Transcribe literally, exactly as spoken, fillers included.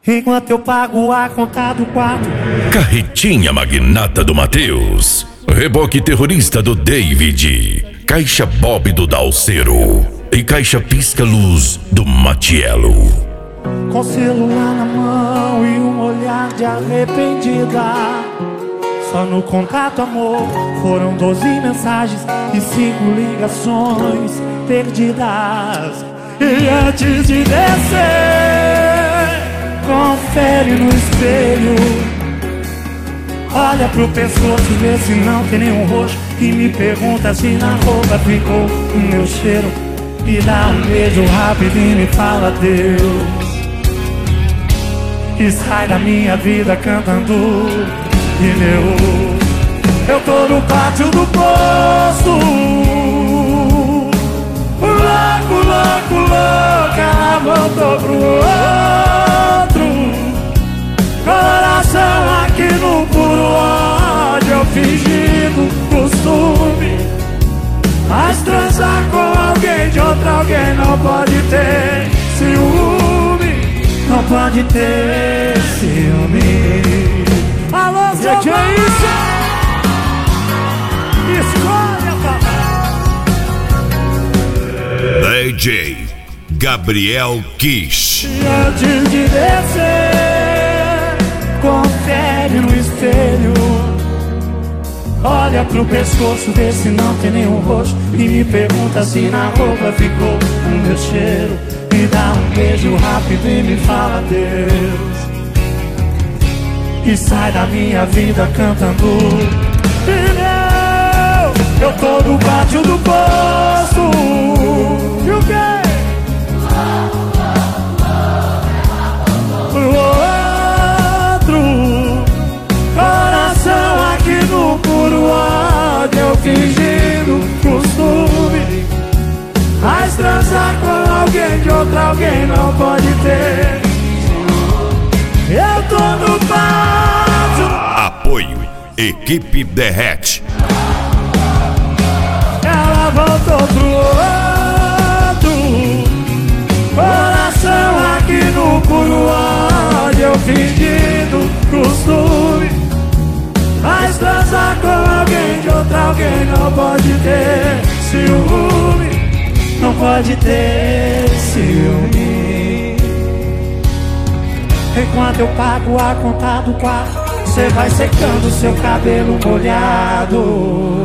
enquanto eu pago a conta do quarto. Carretinha magnata do Matheus, reboque terrorista do David, caixa Bob do Dalcero e caixa pisca-luz do Matiello. Com celular na mão e um olhar de arrependida. Só no contato, amor, foram doze mensagens e cinco ligações perdidas. E antes de descer, confere no espelho. Olha pro pescoço, vê se não tem nenhum roxo. E me pergunta se na roupa ficou o meu cheiro. Me dá um beijo rápido e me fala Deus. E sai da minha vida cantando pneu. Eu tô no pátio do posto, louco, louco, louco. Ela voltou pro outro. Coração aqui no puro ódio. Eu fingindo costume, mas transar com alguém de outro alguém não pode ter ciúme. Não pode ter ciúme. Alô, seu que é isso? Escolha, papai. D J Gabriel Kish. E antes de descer, confere no espelho. Olha pro pescoço, vê se não tem nenhum roxo. E me pergunta se na roupa ficou o meu cheiro. Me dá um beijo rápido e me fala Deus. E sai da minha vida cantando pneu. Eu tô no pátio do posto. E o quê? Pro outro. Coração aqui no puro ódio. Eu fingindo costume, mas transar com alguém de outro alguém não pode ter. Eu tô no pátio. Apoio Equipe Derrete. Ela voltou pro outro. Coração aqui no puro ódio. Eu fingindo costume, mas transar com alguém de outro alguém não pode ter ciúme. Não pode ter ciúme. Enquanto eu pago a conta do quarto, você vai secando seu cabelo molhado.